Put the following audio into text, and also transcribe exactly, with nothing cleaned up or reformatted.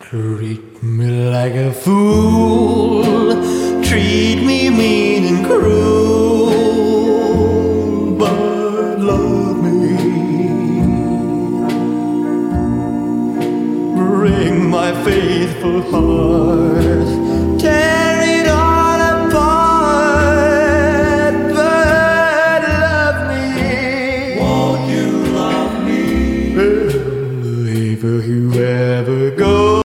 Treat me like a fool, treat me mean and cruel, but love me. Bring my faithful heart. Tell